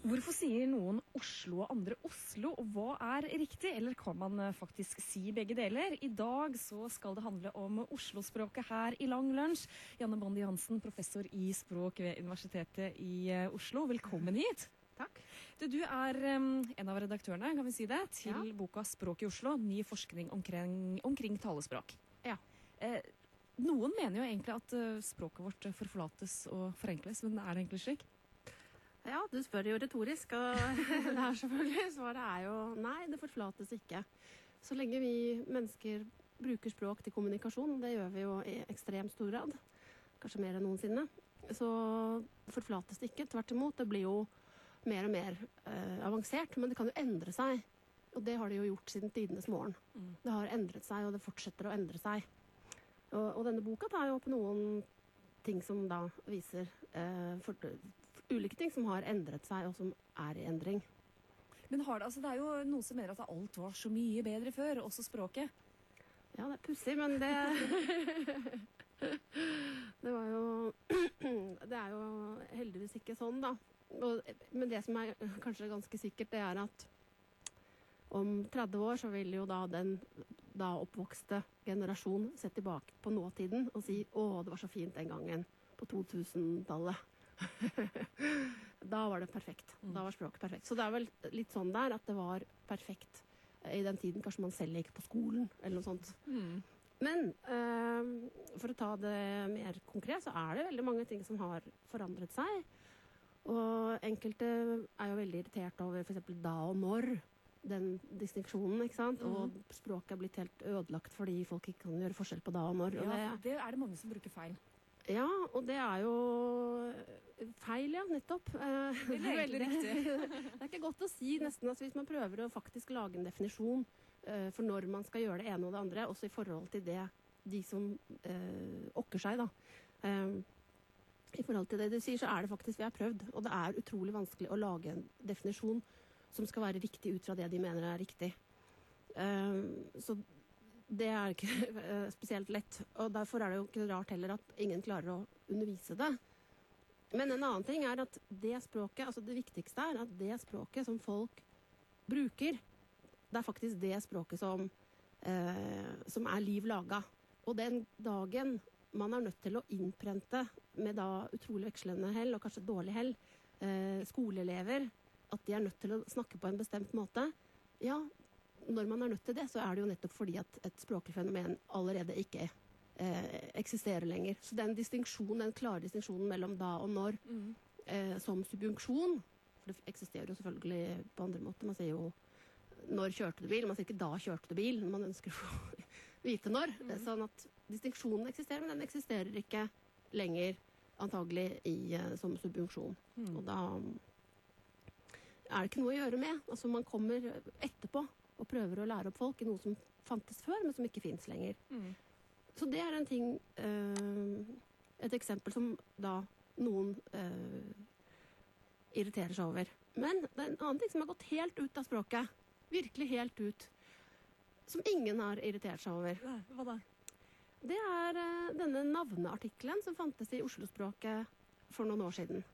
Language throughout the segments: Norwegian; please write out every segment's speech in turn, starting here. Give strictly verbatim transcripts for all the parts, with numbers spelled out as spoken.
Hvorfor sier noen Oslo og andre Oslo, og hva er riktig, eller kan man faktisk si begge deler? I dag så skal det handle om Oslo-språket her i Lang Lunsj. Janne Bondi Hansen, professor i språk ved Universitetet i Oslo. Velkommen hit. Takk. Du, du er um, en av redaktørene, kan vi si det, til Ja. boka Språk i Oslo, ny forskning omkring, omkring talespråk. Ja. Eh, noen mener jo egentlig at uh, språket vårt forflates og forenkles, men er det egentlig slik? Ja, du spør jo retorisk, og det er selvfølgelig. Svaret er jo nei, det forflates ikke. Så lenge vi mennesker bruker språk til kommunikasjon, det gjør vi jo i ekstremt stor grad, kanskje mer enn noensinne, så forflates det ikke. Tvert imot, det blir jo mer og mer eh, avansert, men det kan jo endre seg. Og det har det jo gjort siden tidenes morgen. Mm. Det har endret seg, og det fortsetter å endre seg. Og, og denne boka tar jo opp noen ting som da viser eh, for, ulike ting som har endret seg, og som er i endring. Men har det, altså, det er jo noen som mener at alt var så mye bedre før, også språket. Ja, det er pussig, men det det var jo det er jo heldigvis ikke sånn, da. Og, men det som er kanskje ganske sikkert, det er at om tretti år så vil jo da den da oppvokste generasjon se tilbake på nåtiden og si «Å, det var så fint den gangen på to tusen-tallet». Da var det perfekt. Da var språket perfekt. Så det er vel litt sånn der at det var perfekt i den tiden kanskje man selv gikk på skolen eller noe sånt. Mm. Men øh, for å ta det mer konkret, så er det veldig mange ting som har forandret seg. Og enkelte er jo veldig irritert over for eksempel da og når, den distinksjonen, ikke sant? Mm. Og språket er blitt helt ødelagt fordi folk ikke kan gjøre forskjell på da og når. Ja, og det, det er det mange som bruker feil. Ja, og det er jo feil, ja, nettopp. Eh, det er veldig riktig. Det er ikke godt å si nesten, altså, hvis man prøver å faktisk lage en definisjon eh, for når man skal gjøre det ene og det andre, også i forhold til det, de som eh, okker seg, da. Eh, I forhold til det du sier, så er det faktisk vi har prøvd, og det er utrolig vanskelig å lage en definisjon som skal være riktig ut fra det de mener er riktig. Eh, så det er ikke spesielt lett, og derfor er det jo ikke rart heller at ingen klarer å undervise det. Men en annen ting er at det språket, altså det viktigste er at det språket som folk bruker, det er faktisk det språket som, eh, som er liv laga. Og den dagen man er nødt til å innprente med da utrolig vekslende hell, og kanskje dårlig hell, eh, skoleelever, at de er nødt til å snakke på en bestemt måte, ja, når man er nødt til det, så er det jo nettopp fordi at et språklig fenomen allerede ikke eh, eksisterer lenger. Så den distinksjonen, den klare distinksjonen mellom da og når, mm. eh, som subjunksjon, for det eksisterer jo selvfølgelig på andre måter, man sier jo når kjørte du bil, man sier ikke da kjørte du bil, man ønsker å få vite når. Mm. Sånn at distinksjonen eksisterer, men den eksisterer ikke lenger antagelig i, eh, som subjunksjon. Mm. Og da er det ikke noe å gjøre med. Altså man kommer etterpå og prøver å lære opp folk i noe som fantes før, men som ikke finnes lenger. Mm. Så det er en ting, øh, et eksempel som da noen øh, irriterer seg over. Men det er en annen ting som har gått helt ut av språket, virkelig helt ut, som ingen har irritert seg over. Hva da? Det er øh, denne navneartikelen som fantes i Oslo-språket for noen år siden.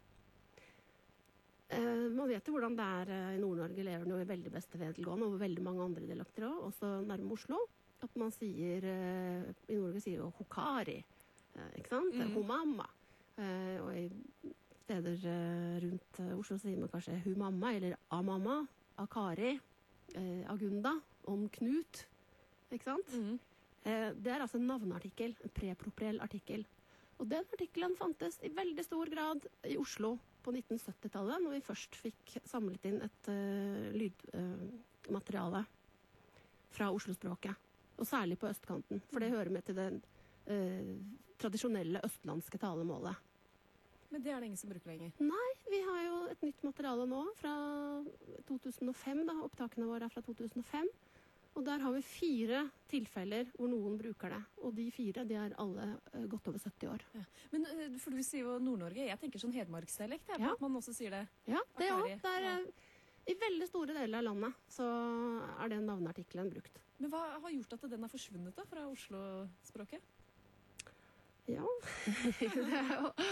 Uh, man vet jo hvordan det er uh, i Nord-Norge lever noe veldig beste veddelgående over veldig mange andre dialekter også, også nærme Oslo, at man sier, uh, i Norge sier jo hokari, uh, ikke sant? Mm. Homamma. Uh, og i steder uh, rundt uh, Oslo sier man kanskje humamma, eller amamma, akari, uh, agunda, om Knut, ikke sant? Mm. Uh, det er altså en navneartikkel, en prepropriell artikkel. Og den artikkelen fantes i veldig stor grad i Oslo på nitten sytti-tallet, når vi først fikk samlet inn et uh, lydmateriale uh, fra Oslo-språket, og særlig på østkanten, for det hører med til det uh, tradisjonelle østlandske talemålet. Men det er det ingen som bruker lenger? Nei, vi har jo et nytt materiale nå fra to tusen og fem, da, opptakene våre er fra to tusen og fem, og der har vi fire tilfeller hvor noen bruker det. Og de fire, de er alle uh, godt over sytti år. Ja. Men uh, for du sier jo Nord-Norge, jeg tenker sånn hedmarksdialekt, ja. At man også sier det. Ja, det òg. Ja. I veldig store deler av landet så er den navneartikkelen brukt. Men hva har gjort at den har forsvunnet da, fra Oslo-språket? Ja, det er jo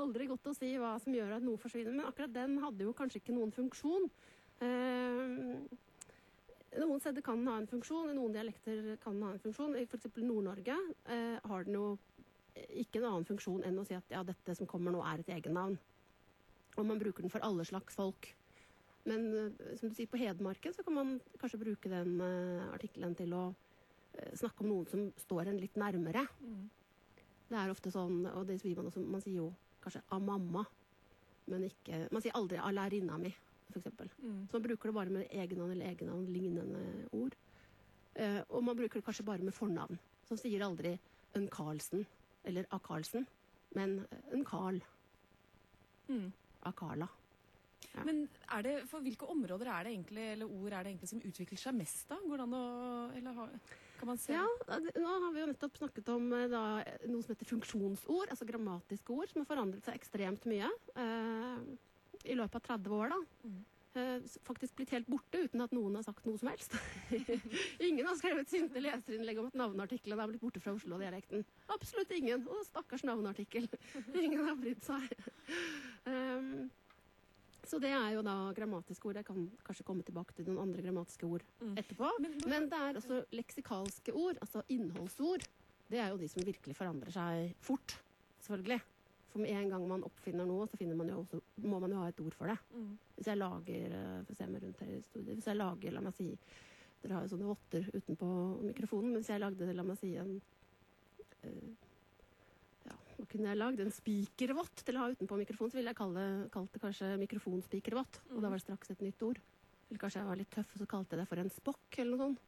aldri godt å si hva som gjør at noe forsvinner, men akkurat den hadde jo kanskje ikke noen funksjon. Eh, noen steder kan den ha en funksjon, i noen dialekter kan den ha en funksjon. I for eksempel Nord-Norge eh, har den jo ikke en annen funksjon enn å si at ja, dette som kommer nå er et egennavn. Og man bruker den for alle slags folk. Men eh, som du sier, på Hedmarken så kan man kanskje bruke den eh, artikkelen til å eh, snakke om noen som står en litt nærmere. Mm. Det er ofte sånn, og det sier man også, man sier jo kanskje av mamma, men ikke, man sier aldri av lærerinna mi, for eksempel. Mm. Så man bruker det bare med egennavn eller egennavn lignende ord. Eh, og man bruker det kanskje bare med fornavn. Så man sier aldri en Karlsen eller A. Karlsen, men en Karl. Mm. A. Karla. Ja. Men er det, for hvilke områder er det egentlig, eller ord er det egentlig som utvikler seg mest da? Går det an å, eller ha, kan man se? Ja, nå har vi jo nettopp snakket om da, noe som heter funksjonsord, altså grammatiske ord, som har forandret seg ekstremt mye eh, i løpet av tretti år da. Mm. Eh, faktisk blitt helt borte uten at noen har sagt noe som helst. Ingen har skrevet sinte leserinnlegg om at navneartiklene er blitt borte fra Oslo-dialekten. Absolutt ingen. Og stakkars navneartikkel. Ingen har brydd seg. Um, så det er jo da grammatiske ord. Jeg kan kanskje komme tilbake til noen andre grammatiske ord Mm. etterpå. Men, Men det er også leksikalske ord, altså innholdsord. Det er jo de som virkelig forandrer seg fort, selvfølgelig. For med en gang man oppfinner noe, så finner man jo også, må man jo ha et ord for det. mm. Hvis jeg lager, eh, for å se meg rundt her i studiet, hvis jeg lager, la meg si, dere har jo sånne votter utenpå mikrofonen, men hvis jeg lagde, la meg si, en, eh, ja, hva kunne jeg lagd? En spikervott til å ha utenpå mikrofonen, så ville jeg kalle, kalt det kanskje mikrofonspikervott, og da var det straks et nytt ord. Eller kanskje jeg var litt tøff, og så kalte jeg det for en spokk, eller noe sånt.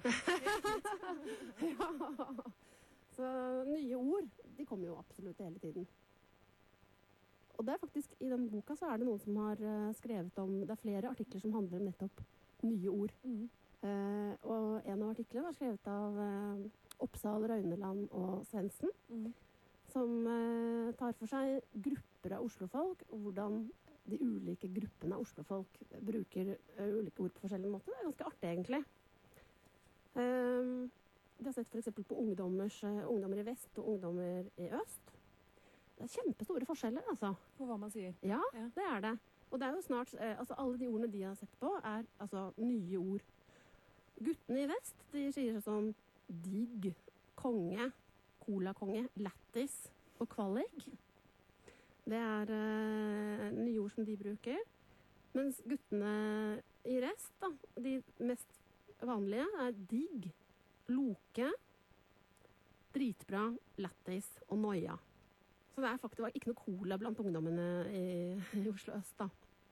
Oh. Ja. Så nye ord, de kommer jo absolutt hele tiden. Og det er faktisk, i den boka så er det noen som har uh, skrevet om, det er flere artikler som handler om nettopp nye ord. Mm. Uh, og en av artiklene er skrevet av uh, Oppsal, Røyneland og Svendsen, Mm. som uh, tar for seg grupper av Oslo-folk, og hvordan de ulike gruppene av Oslo-folk bruker uh, ulike ord på forskjellige måter. Det er ganske artig, egentlig. Um, de har sett for eksempel på ungdommers, uh, ungdommer i vest og ungdommer i øst. Det er kjempestore forskjeller, altså. På hva man sier. Ja, Ja. det er det. Og det er jo snart, eh, altså alle de ordene de har sett på, er altså nye ord. Guttene i vest, de sier sånn digg, konge, colakonge, lættis og kvallig. Det er eh, nye ord som de bruker. Mens guttene i rest, da, de mest vanlige, er digg, loke, dritbra, lættis og noia. Så det er faktisk det var ikke noe cola blant ungdommene i, i Oslo øst, da.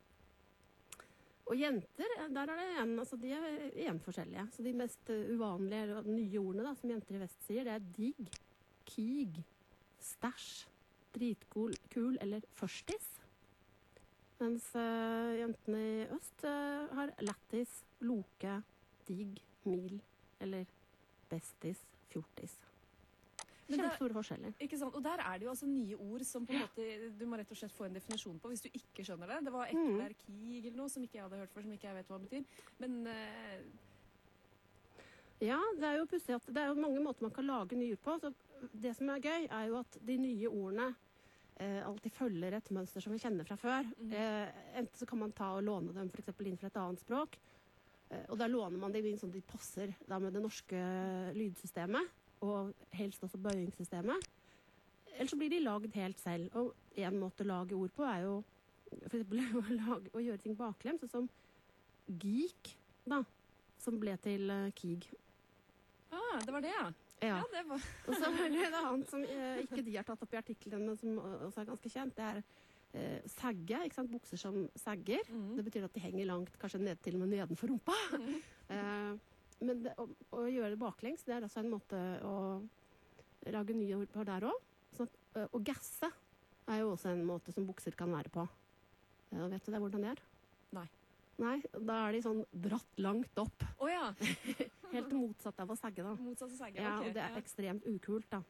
Og jenter, der er det en, altså de er en forskjellige. Så de mest uh, uvanlige, eller nye ordene da, som jenter i vest sier, det er digg, kig, stæsj, dritkul kul, eller førstis. Mens uh, jentene i øst uh, har lættis, loke, digg, mil, eller bestis, fjortis. Men det- Kjempestore forskjeller. Ikke sant? Og der er det jo altså nye ord som på en måte, du må rett og slett få en definisjon på hvis du ikke skjønner det. Det var ekler, kig eller noe som ikke jeg hadde hørt før, som ikke jeg vet hva det betyr. Men eh, Ja, det er jo pussig at det er jo mange måter man kan lage nye ord på. Så det som er gøy, er jo at de nye ordene eh, alltid følger et mønster som vi kjenner fra før. Mhm. Eh, enten så kan man ta og låne dem for eksempel inn fra et annet språk, eh, og da låner man dem inn sånn de passer da med det norske lydsystemet, og helst også bøyingssystemet. Eller så blir de lagd helt selv. Og en måte å lage ord på er jo for eksempel å, lage, å gjøre ting baklengs, sånn som geek, da, som ble til uh, kig. ah, det var det, ja. Ja. Ja, det var Og så er det et annet som eh, ikke de har tatt opp i artikkelen, men som også er ganske kjent. Det er eh, sagge, ikke sant? Bukser som sagger. mm. Det betyr at de henger langt, kanskje ned til og med nedenfor rumpa. Mm. Eh, men det, å, å gjøre det baklengs, det er også en måte å lage nye ord på der også. Sånn at, eh, å gasse er jo også en måte som bukser kan være på. Eh, vet du det hvordan det er? Nei. Nei, da er de sånn dratt langt opp. Å ja. Helt motsatt av å sagge da. Motsatt av sagge. Ja, ok, og det er ja. ekstremt ukult da.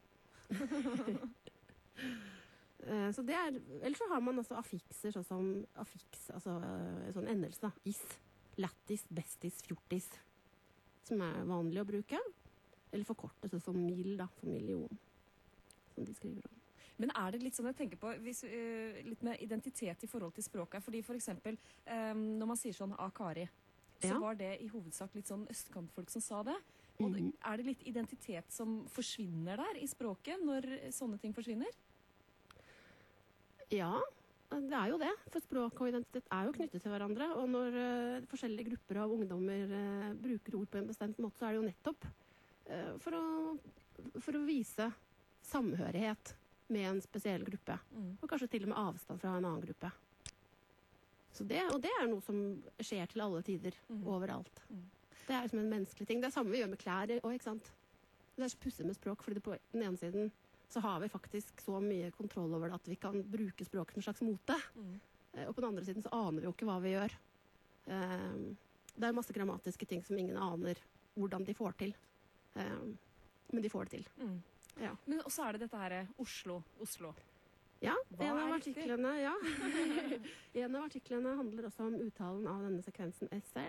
Eh, så det er, ellers så har man også affikser, sånn som affiks, altså eh, sånn endelse da. Is, lættis, bestis, fjortis, som er vanlig å bruke. Eller forkortet, sånn som mil da, for million, som de skriver om. Men er det litt sånn jeg tenker på, hvis, uh, litt med identitet i forhold til språket? Fordi for eksempel, um, når man sier sånn Akari, så Ja. var det i hovedsak litt sånn østkantfolk som sa det. Og Mhm. er det litt identitet som forsvinner der i språket når sånne ting forsvinner? Ja, det er jo det. For språk og identitet er jo knyttet til hverandre. Og når uh, forskjellige grupper av ungdommer uh, bruker ord på en bestemt måte, så er det jo nettopp uh, for, å, for å vise samhørighet med en spesiell gruppe. Mm. Og kanskje til og med avstand fra en annen gruppe. Så det, og det er noe som skjer til alle tider, Mm. overalt. Mm. Det er liksom en menneskelig ting. Det er samme vi gjør med klær også, ikke sant? Det er så pussig med språk, fordi det på den ene siden så har vi faktisk så mye kontroll over det at vi kan bruke språk som en slags mote. Mm. Eh, Og på den andre siden så aner vi jo ikke hva vi gjør. Eh, Det er masse grammatiske ting som ingen aner hvordan de får til. Eh, Men de får det til. Mm. Ja. Men også er det dette her Oslo, Oslo. Ja, Hva en av er riktig? artiklene, ja. En av artiklene handler også om uttalen av denne sekvensen S L.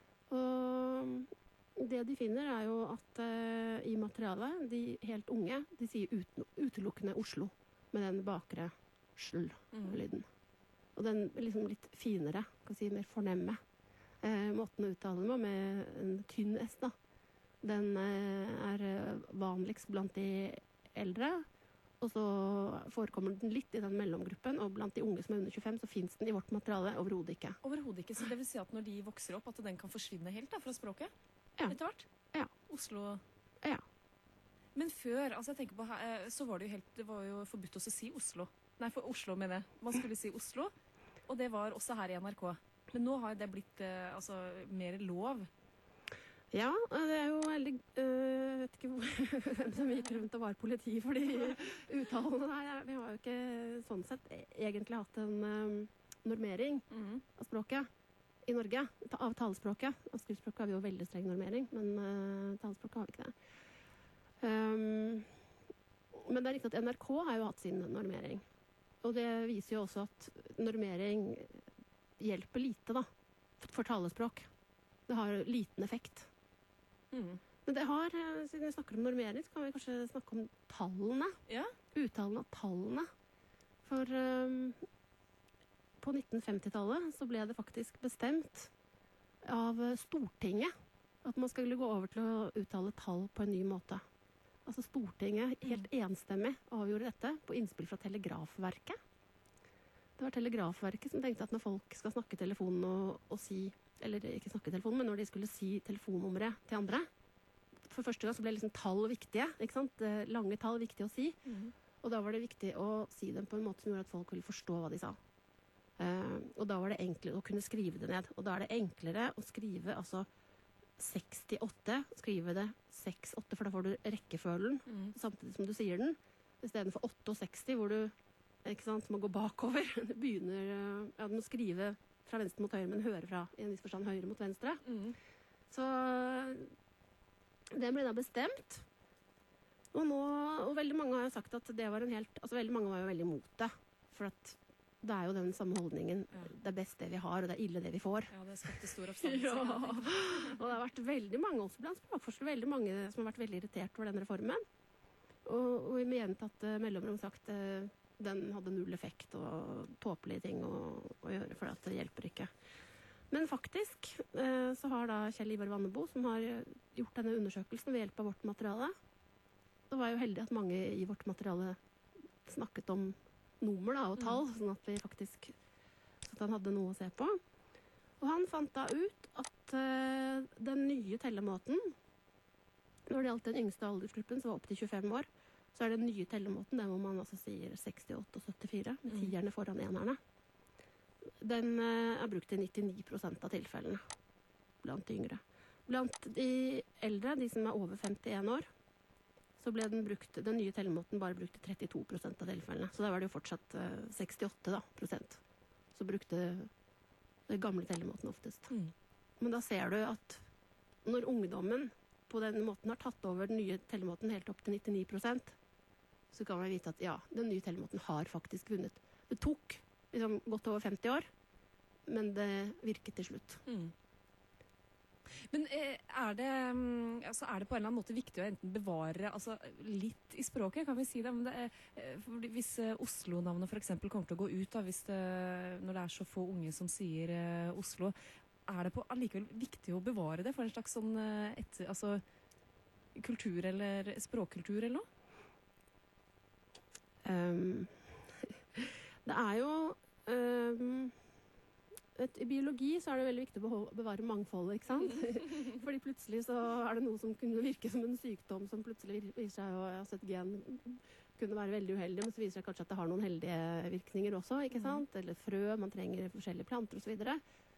Og det de finner er jo at eh, i materialet, de helt unge, de sier uten, utelukkende Oslo, med den bakre sl-lyden. Og den liksom litt finere, kan si mer fornemme, eh, måten å uttale den på, med en tynn S da. Den eh, er eh, vanligst blant de eldre, og så forekommer den litt i den mellomgruppen, og blant de unge som er under tjuefem, så finnes den i vårt materiale overhodet ikke. Overhodet ikke. Så det vil si at når de vokser opp, at den kan forsvinne helt da, fra språket? Ja. Etter hvert? Ja. Oslo. Ja. Men før, altså jeg tenker på, her, eh, så var det jo helt, det var jo forbudt også å si Oslo. Nei, for Oslo mener jeg. Man skulle si Oslo, og det var også her i N R K. Men nå har det blitt eh, altså, mer lov. Ja, det er jo veldig øh, Jeg vet ikke hvor, hvem som gikk rundt og var politi for de uttalene der. Vi har jo ikke sånn sett egentlig hatt en øh, normering Mm. av språket i Norge. ta- Av talespråket. Av skriftspråket har vi jo veldig streng normering, men øh, talespråket har vi ikke det. Um, men det er riktig at N R K har jo hatt sin normering. Og det viser jo også at normering hjelper lite da, for talespråk. Det har liten effekt. Mm. Men det har, eh, siden vi snakker om normering, så kan vi kanskje snakke om tallene. Ja. Uttalen av tallene. For um, på nittenfemtitallet så ble det faktisk bestemt av eh, Stortinget at man skulle gå over til å uttale tall på en ny måte. Altså Stortinget helt enstemmig avgjorde dette på innspill fra Telegrafverket. Det var Telegrafverket som tenkte at når folk skal snakke i telefonen og, og si, eller ikke snakke i telefonen, men når de skulle si telefonnummeret til andre, for første gang så ble liksom tall viktige, ikke sant? Eh, Lange tall viktige å si, Mm. og da var det viktig å si dem på en måte som gjorde at folk ville forstå hva de sa. Eh, og da var det enklere å kunne skrive det ned, og da er det enklere å skrive altså sekstiåtte, skrive det seksåtte, for da får du rekkefølgen Mm. samtidig som du sier den, i stedet for sekstiåtte, hvor du ikke sant, må gå bakover. Du begynner, eh, ja, du må skrive fra venstre mot høyre, men høre fra i en viss forstand høyre mot venstre. Mm. Så det ble da bestemt. Og, nå, og veldig mange har jo sagt at det var en helt, altså veldig mange var jo veldig imot det, for at det er jo den samme holdningen, Ja. det er best det vi har, og det er ille det vi får. Ja, det skapte stor oppstandelse. Ja, og det har vært veldig mange også blant språkforskere, veldig mange som har vært veldig irritert over den reformen. Og, og i gjentatte mellomrom sagt eh, den hadde null effekt og tåpelige ting å, å gjøre, for at det hjelper ikke. Men faktisk eh, så har da Kjell Ivar Vannebo, som har gjort denne undersøkelsen ved hjelp av vårt materiale, det var jo heldig at mange i vårt materiale snakket om nummer da, og tall, sånn at vi faktisk så at han hadde noe å se på. Og han fant da ut at eh, den nye tellemåten, når det gjaldt den yngste aldersgruppen, som var opp til tjuefem år, så er den nye tellemåten, den hvor man altså sier sekstiåtte og syttifire, med Mm. tierne foran enerne. Den eh, er brukt i nittini prosent av tilfellene blant de yngre. Blant de eldre, de som er over femtién år, så ble den, brukt, den nye tellemåten bare brukt i trettito prosent av tilfellene. Så da var det jo fortsatt eh, sekstiåtte da, prosent. Så brukte den gamle tellemåten oftest. Mm. Men da ser du at når ungdommen på den måten har tatt over den nye tellemåten helt opp til nittini prosent, så kan man vite at ja, den nye tellemåten har faktisk vunnet. Det tok liksom godt over femti år, men det virket til slutt. Mm. Men eh, er, det, mm, altså, er det på en eller annen måte viktig å enten bevare altså, litt i språket, kan vi si det? Men det er, eh, fordi hvis eh, Oslo-navnet for eksempel kommer til å gå ut, da, hvis det, når det er så få unge som sier eh, Oslo, er det på allikevel viktig å bevare det for en slags sånn eh, et, altså, kultur eller språkkultur eller noe? Um, det er jo um, et, I biologi så er det veldig viktig å beho- bevare mangfoldet, ikke sant? Fordi plutselig så er det noe som kunne virke som en sykdom som plutselig vir- viser seg å altså et gen kunne være veldig uheldig, men så viser det kanskje at det har noen heldige virkninger også, ikke sant? Eller frø, man trenger forskjellige planter og så videre.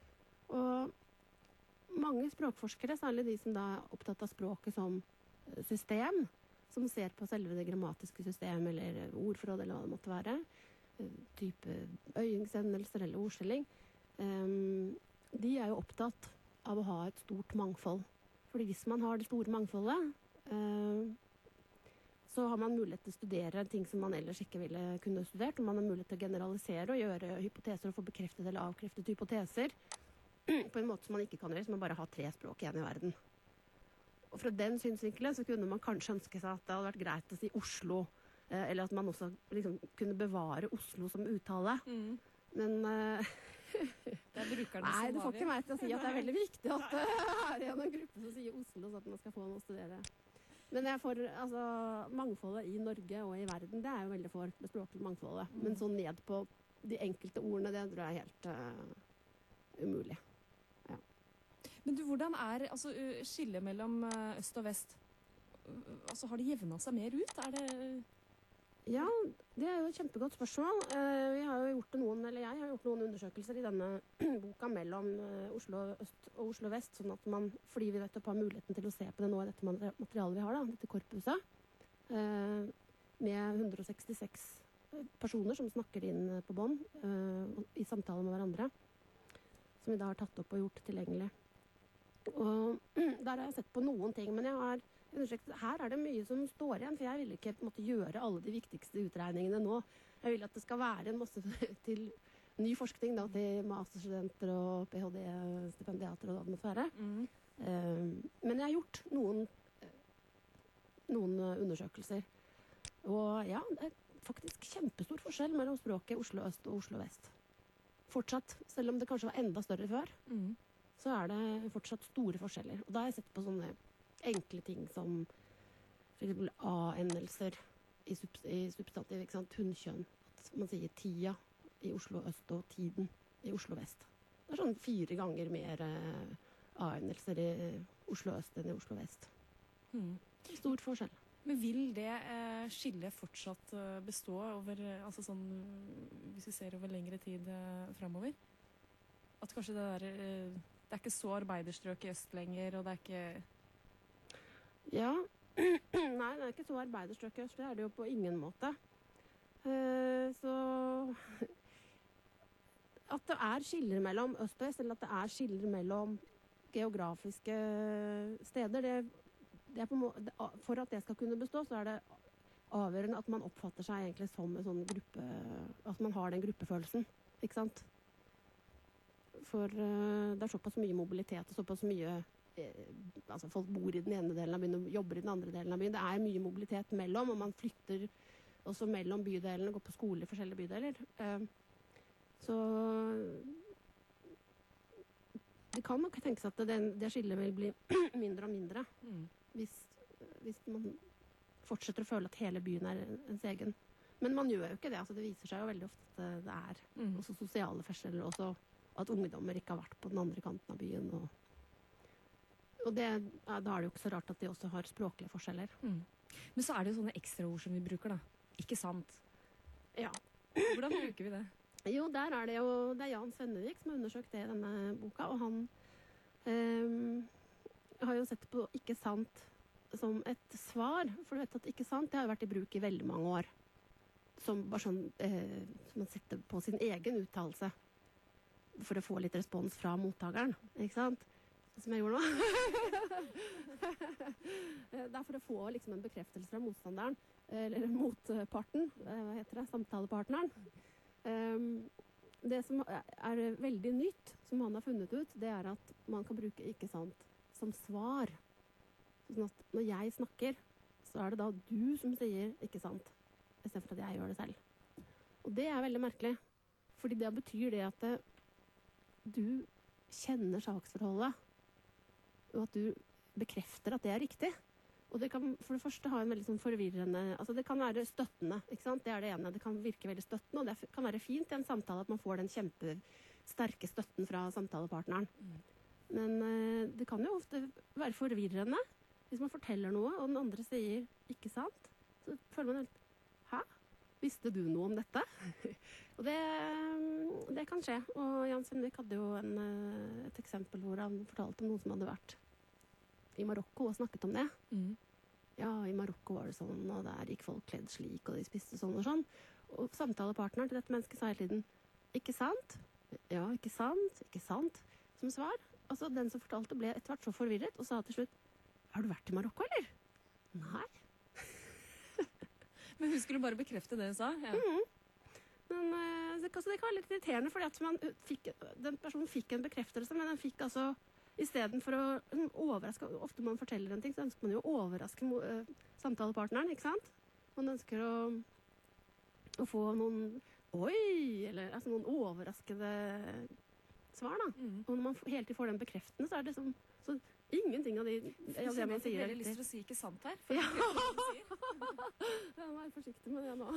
Og mange språkforskere, særlig de som da er opptatt av språket som eh, system, som ser på selve det grammatiske system eller ordforråd eller hva det måtte være, eh, type øyingsendelser eller ordskilling, um, de er jo opptatt av å ha et stort mangfold. Fordi hvis man har det store mangfoldet, uh, så har man mulighet til å studere ting som man ellers ikke ville kunne studert, og man har mulighet til å generalisere og gjøre hypoteser og få bekreftet eller avkreftet hypoteser på en måte som man ikke kan gjøre, så man bare har tre språk igjen i verden. Og fra den synsvinkelen så kunne man kanskje ønske seg at det hadde vært greit å si Oslo, eh, eller at man også liksom kunne bevare Oslo som uttale. Mm. Men eh, Det er brukerne nei, som det får ikke avgjør. meg til å si at det er veldig viktig at det er en gruppe som sier Oslo, så at man skal få noe å studere. Men jeg får, altså, mangfoldet i Norge og i verden, det er jo veldig for det språklige mangfoldet. Men så ned på de enkelte ordene, det tror jeg er helt uh, umulig. Men du, hvordan er altså, uh, skillet mellom uh, øst og vest? Uh, altså, har det jevna seg mer ut? Er det Ja, det er jo et kjempegodt spørsmål. Eh, vi har jo gjort noen, eller jeg har gjort noen undersøkelser i denne boka mellom eh, Oslo øst og Oslo vest, sånn at man, fordi vi vet har muligheten til å se på det nå i dette materialet vi har, da, dette korpuset, eh, med hundre og sekstiseks personer som snakker inn på bånd eh, i samtale med hverandre, som vi da har tatt opp og gjort tilgjengelig. Og der har jeg sett på noen ting, men jeg har undersøkt, her er det mye som står igjen, for jeg vil ikke på en måte gjøre alle de viktigste utregningene nå. Jeg vil at det skal være en masse til ny forskning da, til masterstudenter og PhD-stipendiater og hva det måtte være. mm. Uh, men jeg har gjort noen, noen undersøkelser. Og ja, det er faktisk kjempestor forskjell mellom språket Oslo øst og Oslo vest. Fortsatt, selv om det kanskje var enda større før, Mm. så er det fortsatt store forskjeller. Og da har jeg sett på sånne enkle ting som for eksempel A-endelser i, subs i substantiv, ikke sant? Hunnkjønn. At man sier tida i Oslo øst og tiden i Oslo vest. Det er sånn fire ganger mer eh, A-endelser i Oslo øst enn i Oslo vest. Mm. Stor forskjell. Men vil det eh, skillet fortsatt eh, bestå over, eh, altså sånn, hvis vi ser over lengre tid eh, fremover? At kanskje det der, eh, det er ikke så arbeiderstrøk i øst lenger, og det er ikke Ja. Nei, det er ikke så arbeiderstrøk i øst. Det er det jo på ingen måte. Eh, så at det er skiller mellom øst og vest, eller at det er skiller mellom geografiske steder, det, det er på må det, for at det skal kunne bestå, så er det avgjørende at man oppfatter seg egentlig som en sånn gruppe, at man har den gruppefølelsen, ikke sant? For uh, det er såpass mye mobilitet og såpass mye eh, altså folk bor i den ene delen av byen og jobber i den andre delen av byen. Det er mye mobilitet mellom, og man flytter også mellom bydelene og går på skole i forskjellige bydeler. Uh, så det kan nok tenkes at det, det skillet vil bli mindre og mindre mm. hvis, hvis man fortsetter å føle at hele byen er ens egen. Men man gjør jo ikke det. Altså, det viser seg jo veldig ofte at det er Mm. også sosiale forskjeller, også at ungdommer ikke har vært på den andre kanten av byen. Og, og det, ja, da er det jo ikke så rart at de også har språklige forskjeller. Mm. Men så er det jo sånne ekstraord som vi bruker, da. Ikke sant? Ja. Hvordan bruker vi det? Jo, der er det jo det er Jan Svennevik som har undersøkt det i denne boka, og han ehm, har jo sett på ikke sant som et svar, for du vet at ikke sant, det har jo vært i bruk i veldig mange år. Som bare sånn, eh, som man setter på sin egen uttalelse for å få litt respons fra mottakeren, ikke sant? Som jeg gjorde nå. Det er for å få liksom en bekreftelse fra motstanderen, eller motparten, eh, hva heter det, samtalepartneren. Um, det som er veldig nytt, som han har funnet ut, det er at man kan bruke ikke sant som svar. Sånn at når jeg snakker, så er det da du som sier 'ikke sant', i stedet for at jeg gjør det selv. Og det er veldig merkelig, fordi det betyr det at det, du kjenner saksforholdet, og at du bekrefter at det er riktig. Og det kan for det første ha en veldig sånn forvirrende, altså det kan være støttende, ikke sant? Det er det ene, det kan virke veldig støttende, og det kan være fint i en samtale at man får den kjempesterke støtten fra samtalepartneren. Mm. Men uh, det kan jo ofte være forvirrende hvis man forteller noe, og den andre sier 'ikke sant', så føler man helt 'hæ? Visste du noe om dette?' Og det, det kan skje. Og Jan Svenvik hadde jo en, et eksempel hvor han fortalte om noen som hadde vært i Marokko og snakket om det. Mm. Ja, i Marokko var det sånn, og der gikk folk kledd slik, og de spiste sånn og sånn. Og samtalepartneren til dette mennesket sa hele tiden 'ikke sant'? Ja, ikke sant? Ikke sant? Som svar. Altså, den som fortalte ble etter hvert så forvirret, og sa til slutt 'har du vært i Marokko, eller?' Nei. Men hun skulle bare bekrefte det hun sa? Ja. Mm. Men uh, det, altså, det kan være litt irriterende, fordi at man fikk, den personen fikk en bekreftelse, men den fikk altså, i stedet for å um, overraske, ofte man forteller en ting, så ønsker man jo å overraske uh, samtalepartneren, ikke sant? Man ønsker å, å få noen, oi, eller altså noen overraskende svar da. Mm. Og når man hele tiden får den bekreftende, så er det som, så ingenting av de, ja, det man sier. Jeg har veldig lyst til å si 'ikke sant' her. Ja. Ja, vær forsiktig med det nå.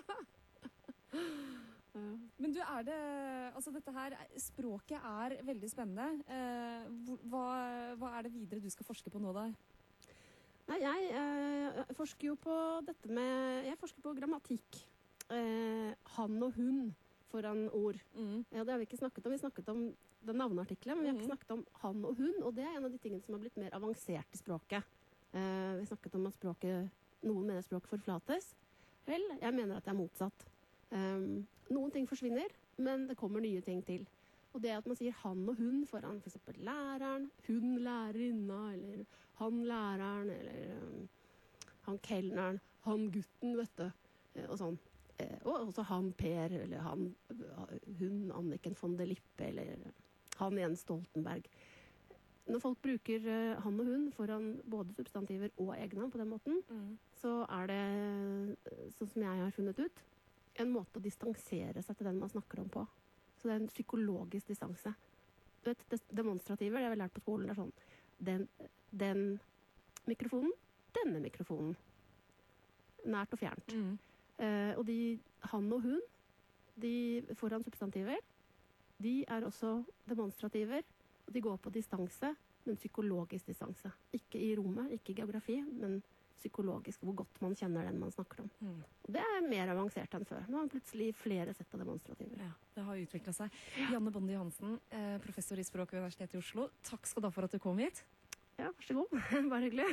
Men du, er det, altså dette her, språket er veldig spennende. Eh, hva, hva er det videre du skal forske på nå da? Nei, jeg eh, forsker jo på dette med, jeg forsker på grammatikk. Eh, han og hun foran ord. Mm. Ja, det har vi ikke snakket om. Vi snakket om den navneartikkelen, men vi har ikke snakket om han og hun, og det er en av de tingene som har blitt mer avansert i språket. Eh, vi snakket om at språket, noen mener språket forflates. Vel, jeg mener at det er motsatt. Um, noen ting forsvinner, men det kommer nye ting til. Og det at man sier han og hun foran for eksempel læreren, hun lærerinna, eller han læreren, eller um, han kelneren, han gutten, vet du, og sånn. Eh, og også han Per, eller han, hun Anniken von der Lippe, eller han Jens Stoltenberg. Når folk bruker uh, han og hun foran både substantiver og egnavn på den måten, mm. så er det, sånn som jeg har funnet ut, en måte å distansere seg til den man snakker om på. Så det er en psykologisk distanse. Du vet, det demonstrativer, det har vi lært på skolen, det er sånn, den, den mikrofonen, denne mikrofonen. Nært og fjernt. Mm. Uh, og de, han og hun, de foran substantiver, de er også demonstrativer, og de går på distanse, men psykologisk distanse. Ikke i rommet, ikke i geografi, men psykologisk, hvor godt man kjenner den man snakker om. Mm. Og det er mer avansert enn før. Nå har man plutselig flere sett av demonstrativer. Ja, det har utviklet seg. Janne Bondi Hansen, eh, professor i språk ved Universitetet i Oslo. Takk skal du ha for at du kom hit. Ja, vær så god. Bare hyggelig.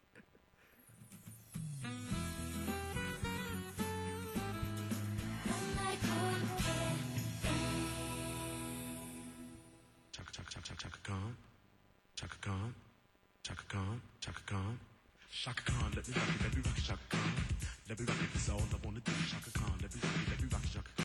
Chaka Chaka Chaka Khan, Chaka Khan, Chaka Khan, Chaka Khan. Chaka Khan, let me rock it, let me rock it, Chaka Khan. Let me rock it, that's all I wanna do. Chaka Khan, let me rock it, let me rock it, Chaka Khan.